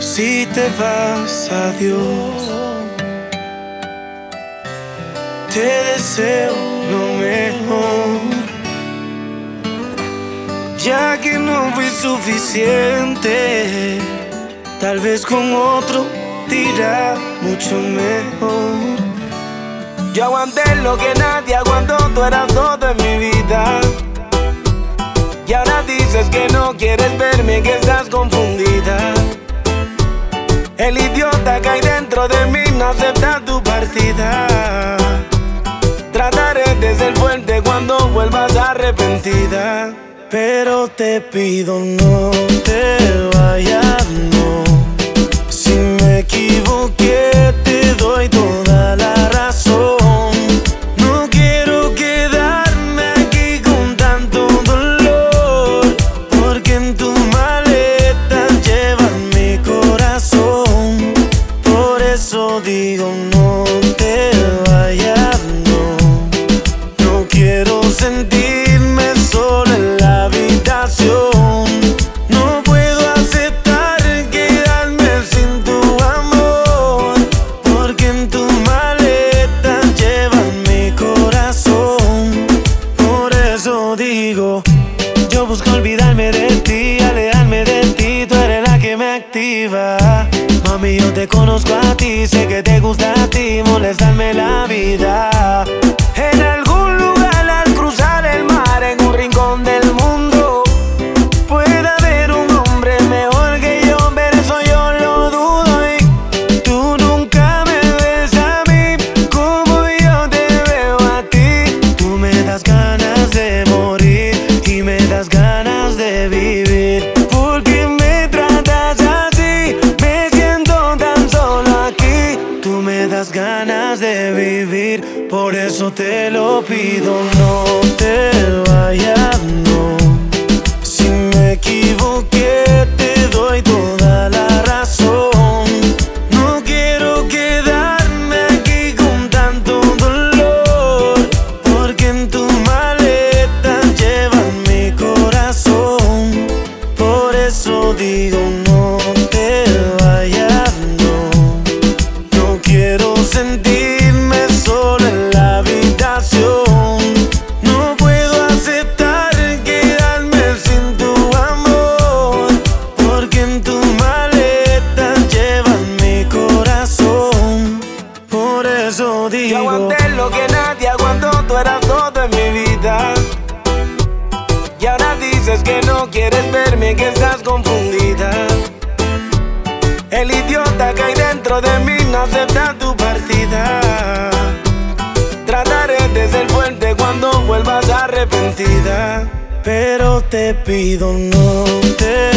Si te vas, adiós. Te deseo lo mejor, ya que no fui suficiente. Tal vez con otro te irá mucho mejor. Yo aguanté lo que nadie aguantó, tú eras todo en mi vida. Y ahora dices que no quieres verme, que estás confundida. El idiota que hay dentro de mí no acepta tu partida. Trataré de ser fuerte cuando vuelvas arrepentida, pero te pido no te vayas, no. Si me equivoqué te doy toda la razón. No quiero quedarme aquí con tanto dolor, porque en tu maleta llevas mi corazón. Por eso digo no te vayas, no. No quiero sentirme solo en la habitación. No puedo aceptar quedarme sin tu amor, porque en tu maleta llevas mi corazón. Por eso digo, yo busco olvidarme de ti, alejarme de ti, tú eres la que me activa. Mami, yo te conozco a ti, sé que te gusta a ti molestarme la vida. En algún lugar al cruzar el mar, en un rincón del mundo, puede haber un hombre mejor que yo, pero eso yo lo dudo. Y tú nunca me ves a mí como yo te veo a ti. Tú me das ganas de morir y me das ganas de vivir. Porque me tratas así, me siento tan solo aquí. Tú me das ganas de vivir, por eso te lo pido, no te vayas, no. Si me equivoqué te doy toda la razón. No quiero quedarme aquí con tanto dolor, porque en tu maleta llevas mi corazón. Por eso digo no te vayas, no. No quiero sentirme solo en la habitación. No puedo aceptar quedarme sin tu amor, porque en tu maleta llevas mi corazón. Por eso digo, yo aguanté lo que nadie aguantó, tú eras todo en mi vida. Y ahora dices que no quieres verme, que estás confundida. El idiota que hay dentro de mí no acepta tu partida. Trataré de ser fuerte cuando vuelvas arrepentida, pero te pido no te